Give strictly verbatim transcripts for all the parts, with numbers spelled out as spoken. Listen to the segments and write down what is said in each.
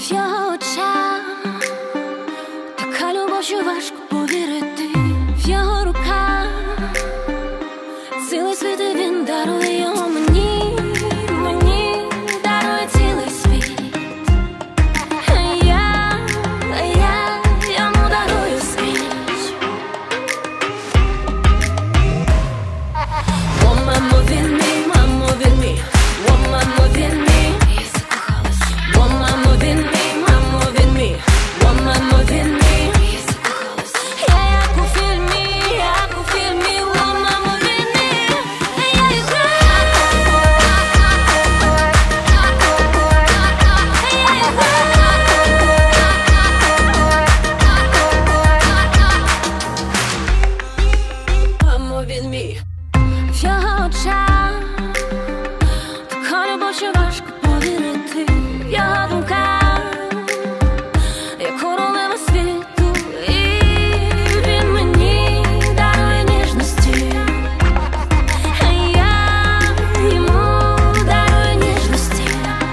в його очах, така любов, що важко повірити, в його руках цілий світ, і він дарує його мені, мені дарує цілий світ. А я, а я йому дарую світ. О, мамо, він мій, мамо, він мій, о, мамо, він мій. О, мамо, він мій, мамо, він мій, о, мамо, він мій. Я як у фільмі, як у фільмі, о, мамо, він мій. Я їх мамо, він мій. В його очах така любов, що важко повірити, в його думках я королева світу, і він мені дарує ніжності, а я йому дарую ніжності.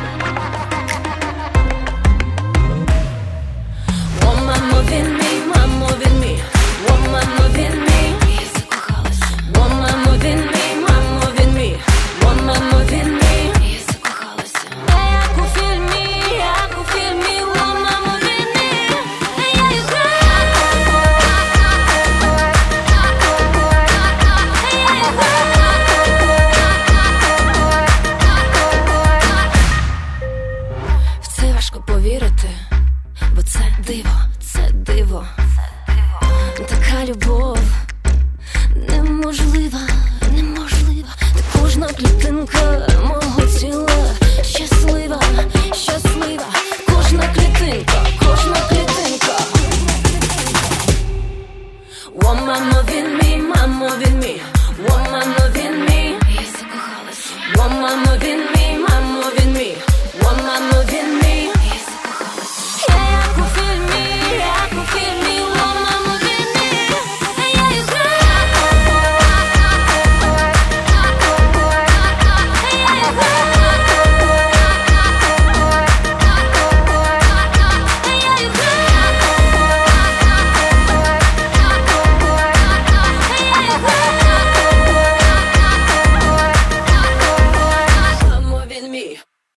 О, мамо, він мій, мамо, він мій, о, мамо, він мій. О, мамо, він мій, мамо, він мій, о, мамо, він мій. Я як у фільмі, як у фільмі, о, мамо, він мій. Я їх в це важко повірити, бо це диво, це диво. Така любов неможлива, неможлива. Та кожна клітинка мого тіла щаслива, щаслива. Кожна клітинка, кожна клітинка. О, мамо, він мій, мамо, він мій, о, мамо, він мій. О, мамо, він мій, мамо, він мій, о, мамо, він мій.